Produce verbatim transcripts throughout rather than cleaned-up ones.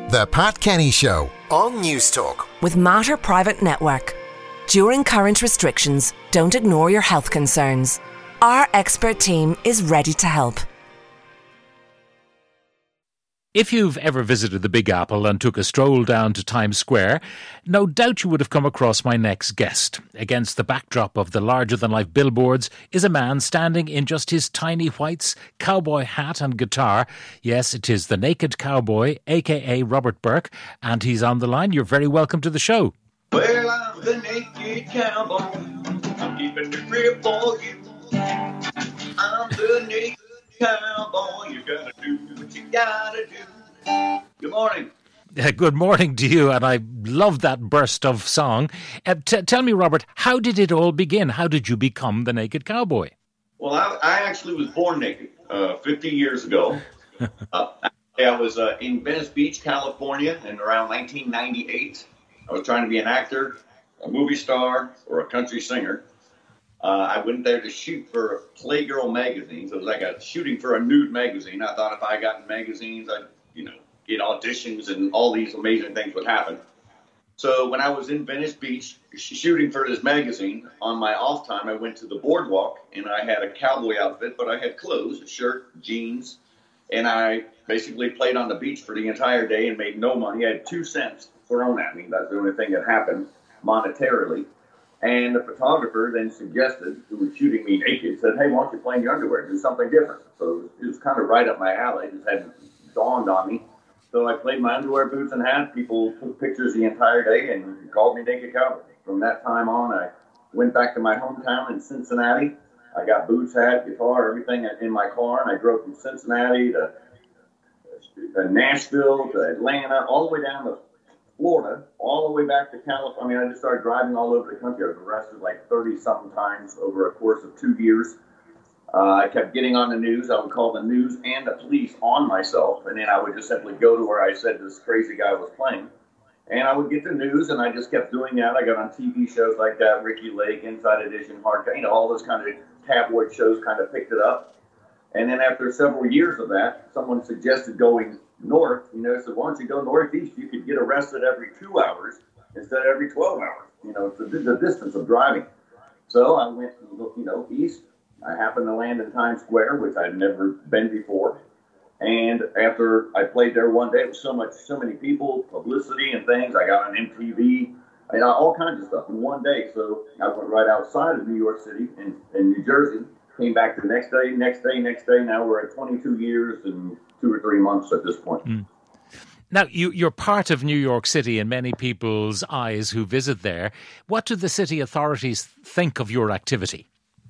The Pat Kenny Show on News Talk. With Mater Private Network. During current restrictions, don't ignore your health concerns. Our expert team is ready to help. If you've ever visited the Big Apple and took a stroll down to Times Square, no doubt you would have come across my next guest. Against the backdrop of the larger-than-life billboards is a man standing in just his tiny whites, cowboy hat and guitar. Yes, it is the Naked Cowboy, a k a. Robert Burke, and he's on the line. You're very welcome to the show. Well, I'm the Naked Cowboy. I'm keeping the grip for you. I'm the Naked Cowboy. You gotta do what you gotta do. Good morning. Uh, good morning to you, and I love that burst of song. Uh, t- tell me, Robert, how did it all begin? How did you become the Naked Cowboy? Well, I, I actually was born naked uh, fifty years ago. uh, I was uh, in Venice Beach, California, in around nineteen ninety-eight. I was trying to be an actor, a movie star, or a country singer. Uh, I went there to shoot for Playgirl magazine. So it was like a shooting for a nude magazine. I thought if I got in magazines, I'd, you know, get auditions and all these amazing things would happen. So when I was in Venice Beach shooting for this magazine, on my off time, I went to the boardwalk and I had a cowboy outfit, but I had clothes, a shirt, jeans, and I basically played on the beach for the entire day and made no money. I had two cents thrown at me. That's the only thing that happened monetarily. And the photographer then suggested, who was shooting me naked, said, hey, why don't you play in your underwear, do something different. So it was kind of right up my alley. It just hadn't dawned on me. So I played my underwear, boots, and hat. People took pictures the entire day and called me Naked Cowboy. From that time on, I went back to my hometown in Cincinnati. I got boots, hat, guitar, everything in my car, and I drove from Cincinnati to, to Nashville to Atlanta, all the way down to Florida, all the way back to California. I mean, I just started driving all over the country. I was arrested like thirty-something times over a course of two years. Uh, I kept getting on the news. I would call the news and the police on myself, and then I would just simply go to where I said this crazy guy was playing. And I would get the news, and I just kept doing that. I got on T V shows like that, Ricky Lake, Inside Edition, Hard, you know, all those kind of tabloid shows kind of picked it up. And then after several years of that, someone suggested going north. You know, said, why don't you go northeast? You could get arrested every two hours instead of every twelve hours. You know, it's the, the distance of driving. So I went, you know, east. I happened to land in Times Square, which I'd never been before. And after I played there one day, it was so much, so many people, publicity and things. I got on M T V, I got all kinds of stuff in one day. So I went right outside of New York City in, in New Jersey, came back the next day, next day, next day. Now we're at twenty-two years and two or three months at this point. Mm. Now, you, you're part of New York City in many people's eyes who visit there. What do the city authorities think of your activity?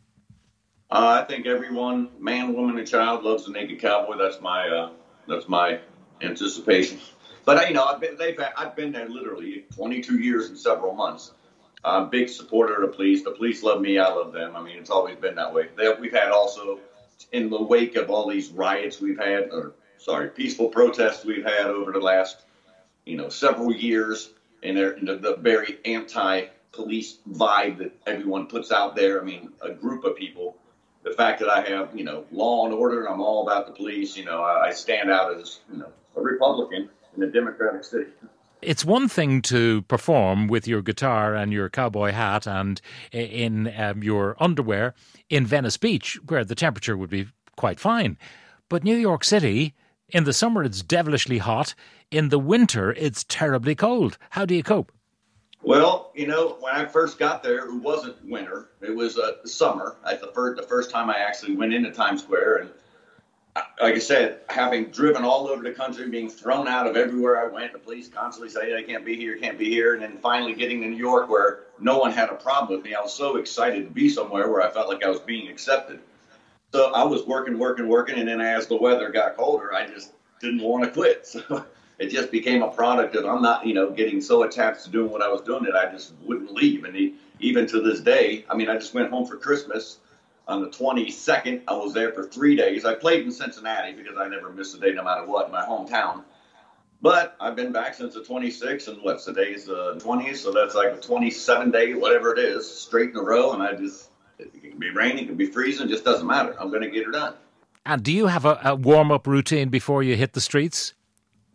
Uh, I think everyone, man, woman, and child, loves the Naked Cowboy. That's my uh, that's my anticipation. But you know, I've been they've I've been there literally twenty-two years and several months. I'm a big supporter of the police. The police love me. I love them. I mean, it's always been that way. They, we've had also, in the wake of all these riots we've had, or sorry, peaceful protests we've had over the last, you know, several years, and they're in the, the very anti-police vibe that everyone puts out there. I mean, a group of people. The fact that I have, you know, law and order, I'm all about the police. You know, I, I stand out as, you know, a Republican in a democratic city. It's one thing to perform with your guitar and your cowboy hat and in um, your underwear in Venice Beach, where the temperature would be quite fine. But New York City, in the summer it's devilishly hot. In the winter, it's terribly cold. How do you cope? Well, you know, when I first got there, it wasn't winter. It was uh, summer. At the first, the first time I actually went into Times Square. And like I said, having driven all over the country, being thrown out of everywhere I went, the police constantly saying, I can't be here, can't be here. And then finally getting to New York where no one had a problem with me. I was so excited to be somewhere where I felt like I was being accepted. So I was working, working, working. And then as the weather got colder, I just didn't want to quit. So it just became a product of I'm not, you know, getting so attached to doing what I was doing that I just wouldn't leave. And he, even to this day, I mean, I just went home for Christmas on the twenty-second. I was there for three days. I played in Cincinnati because I never missed a day no matter what in my hometown. But I've been back since the twenty-sixth, and what's today's the uh, twentieth, so that's like a twenty-seven day, whatever it is, straight in a row. And I just, it can be raining, it can be freezing, it just doesn't matter. I'm going to get her done. And do you have a, a warm-up routine before you hit the streets?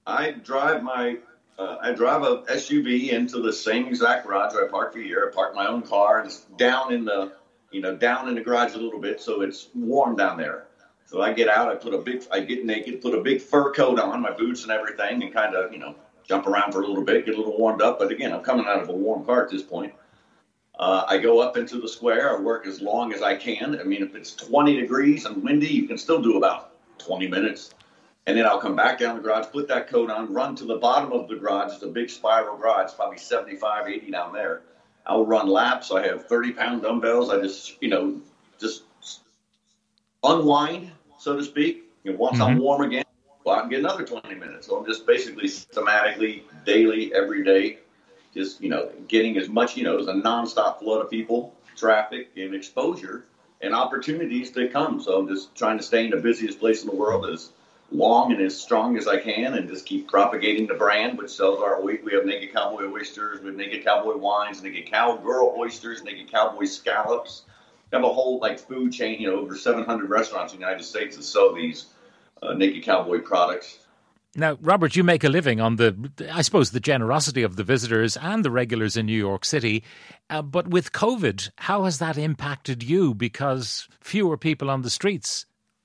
I drive my uh, I drive a S U V into the same exact garage where I park for a year. I park my own car and it's down in the you know down in the garage a little bit, so it's warm down there. So I get out, I put a big, I get naked, put a big fur coat on, my boots and everything, and kind of you know jump around for a little bit, get a little warmed up. But again, I'm coming out of a warm car at this point. Uh, I go up into the square. I work as long as I can. I mean, if it's twenty degrees and windy, you can still do about twenty minutes. And then I'll come back down the garage, put that coat on, run to the bottom of the garage. It's a big spiral garage, probably seventy-five, eighty down there. I'll run laps. I have thirty-pound dumbbells. I just, you know, just unwind, so to speak. You know, once mm-hmm. I'm warm again, go out and get another twenty minutes. So I'm just basically systematically, daily, every day, just, you know, getting as much, you know, as a nonstop flood of people, traffic, and exposure and opportunities to come. So I'm just trying to stay in the busiest place in the world as long and as strong as I can and just keep propagating the brand, which sells our oil. We have Naked Cowboy oysters, we have Naked Cowboy wines, Naked Cowgirl oysters, Naked Cowboy scallops. We have a whole like food chain, you know, over seven hundred restaurants in the United States that sell these uh, Naked Cowboy products. Now, Robert, you make a living on the, I suppose, the generosity of the visitors and the regulars in New York City. Uh, but with COVID, how has that impacted you? Because fewer people on the streets.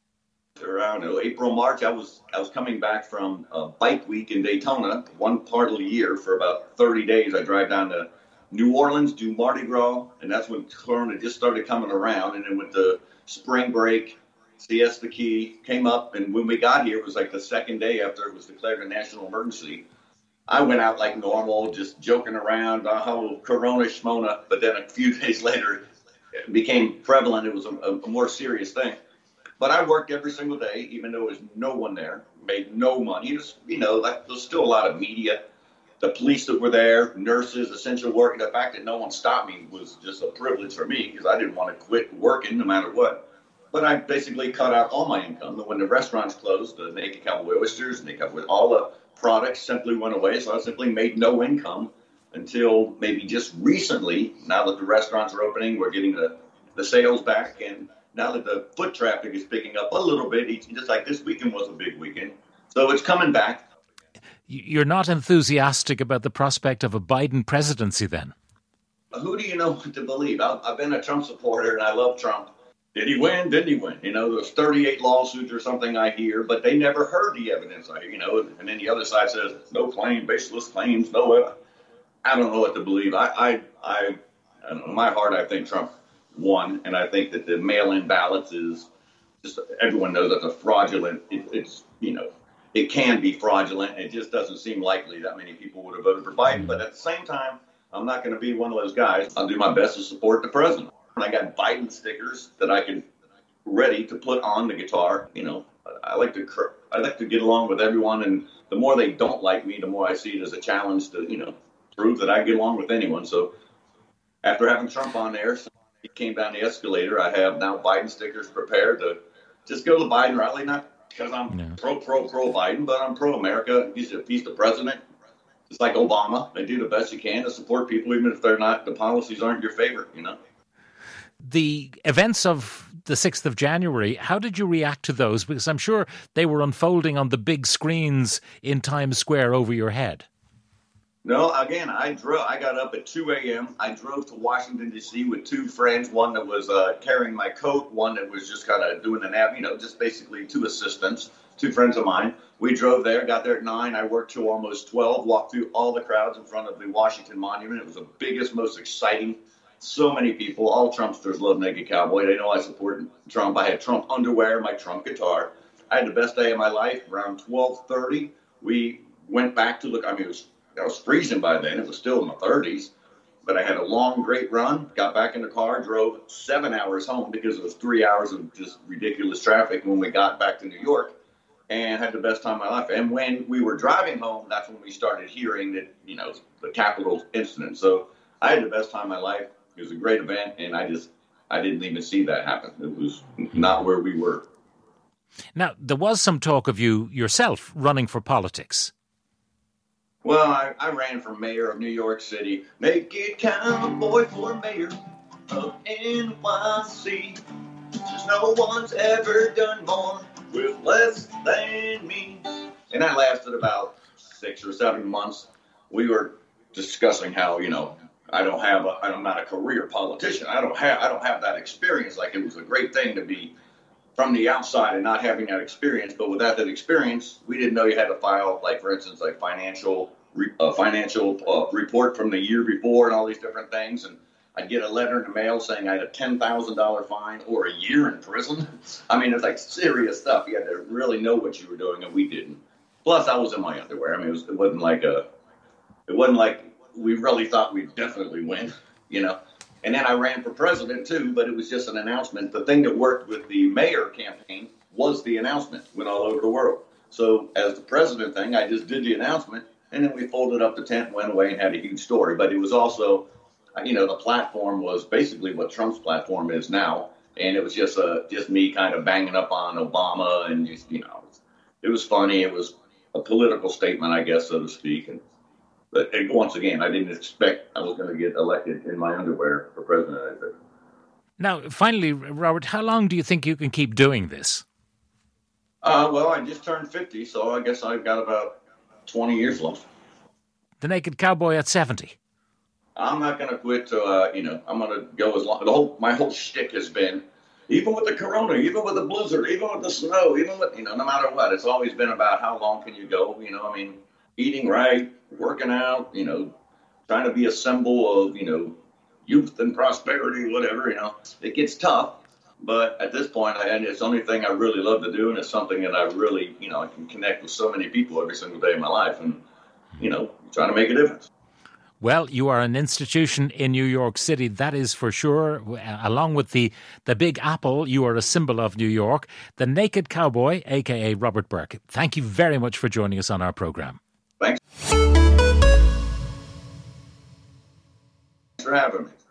Around April, March, I was I was coming back from a bike week in Daytona, one part of the year for about thirty days. I drive down to New Orleans, do Mardi Gras, and that's when Corona just started coming around. And then with the spring break, Siesta Key came up, and when we got here, it was like the second day after it was declared a national emergency. I went out like normal, just joking around, uh, how Corona schmona, but then a few days later, it became prevalent. It was a, a more serious thing. But I worked every single day, even though there was no one there, made no money. Just, you know, like, there's still a lot of media. The police that were there, nurses, essential work. The fact that no one stopped me was just a privilege for me because I didn't want to quit working no matter what. But I basically cut out all my income. When the restaurants closed, the Naked Cowboy oysters, Naked Cowboy, all the products simply went away. So I simply made no income until maybe just recently. Now that the restaurants are opening, we're getting the, the sales back. And now that the foot traffic is picking up a little bit, just like this weekend was a big weekend. So it's coming back. You're not enthusiastic about the prospect of a Biden presidency then? Who do you know what to believe? I've been a Trump supporter and I love Trump. Did he win? Didn't he win? You know, there's thirty-eight lawsuits or something I hear, but they never heard the evidence I hear, you know, and then the other side says, no claim, baseless claims, no evidence. I don't know what to believe. I, I, I, I don't know, in my heart, I think Trump won, and I think that the mail-in ballots is just, everyone knows that's a fraudulent, it, it's, you know, it can be fraudulent. It just doesn't seem likely that many people would have voted for Biden. But at the same time, I'm not going to be one of those guys. I'll do my best to support the president. And I got Biden stickers that I can ready to put on the guitar. You know, I like to I like to get along with everyone, and the more they don't like me, the more I see it as a challenge to, you know, prove that I get along with anyone. So after having Trump on there, so he came down the escalator. I have now Biden stickers prepared to just go to the Biden rally, not because I'm yeah. pro, pro, pro Biden, but I'm pro America. He's, if he's the president. It's like Obama. They do the best you can to support people, even if they're not, the policies aren't your favorite, you know. The events of the sixth of January, how did you react to those? Because I'm sure they were unfolding on the big screens in Times Square over your head. No, again, I drove. I got up at two a.m. I drove to Washington, D C with two friends, one that was uh, carrying my coat, one that was just kind of doing the nap, you know, just basically two assistants, two friends of mine. We drove there, got there at nine. I worked till almost twelve, walked through all the crowds in front of the Washington Monument. It was the biggest, most exciting. So many people, all Trumpsters love Naked Cowboy. They know I support Trump. I had Trump underwear, my Trump guitar. I had the best day of my life. Around twelve thirty, we went back to look. I mean, it was, I was freezing by then. It was still in the thirties. But I had a long, great run, got back in the car, drove seven hours home because it was three hours of just ridiculous traffic when we got back to New York, and had the best time of my life. And when we were driving home, that's when we started hearing that, you know, the Capitol incident. So I had the best time of my life. It was a great event, and I just, I didn't even see that happen. It was not where we were. Now, there was some talk of you yourself running for politics. Well, I, I ran for mayor of New York City. Naked Cowboy for mayor of N Y C. Just no one's ever done more with less than me. And that lasted about six or seven months, we were discussing how, you know, I don't have a, I'm not a career politician. I don't have, I don't have that experience. Like, it was a great thing to be from the outside and not having that experience. But without that experience, we didn't know you had to file, like, for instance, like financial, uh, financial uh, report from the year before and all these different things. And I'd get a letter in the mail saying I had a ten thousand dollars fine or a year in prison. I mean, it's like serious stuff. You had to really know what you were doing, and we didn't. Plus, I was in my underwear. I mean, it, was, it wasn't like a, it wasn't like we really thought we'd definitely win, you know. And then I ran for president, too, but it was just an announcement. The thing that worked with the mayor campaign was the announcement. Went all over the world. So as the president thing, I just did the announcement, and then we folded up the tent and went away and had a huge story. But it was also, you know, the platform was basically what Trump's platform is now. And it was just uh, just me kind of banging up on Obama, and just, you know, it was funny. It was a political statement, I guess, so to speak. And But once again, I didn't expect I was going to get elected in my underwear for president. Now, finally, Robert, how long do you think you can keep doing this? Uh, well, I just turned fifty, so I guess I've got about twenty years left. The Naked Cowboy at seventy? I'm not going to quit till, uh, you know, I'm going to go as long. The whole, my whole shtick has been, even with the corona, even with the blizzard, even with the snow, even with, you know, no matter what, it's always been about how long can you go, you know, I mean, eating right, working out, you know, trying to be a symbol of, you know, youth and prosperity, whatever, you know. It gets tough, but at this point, I, and it's the only thing I really love to do, and it's something that I really, you know, I can connect with so many people every single day of my life, and, you know, trying to make a difference. Well, you are an institution in New York City, that is for sure. Along with the, the Big Apple, you are a symbol of New York. The Naked Cowboy, a k a. Robert Burke. Thank you very much for joining us on our programme. Thanks for having me.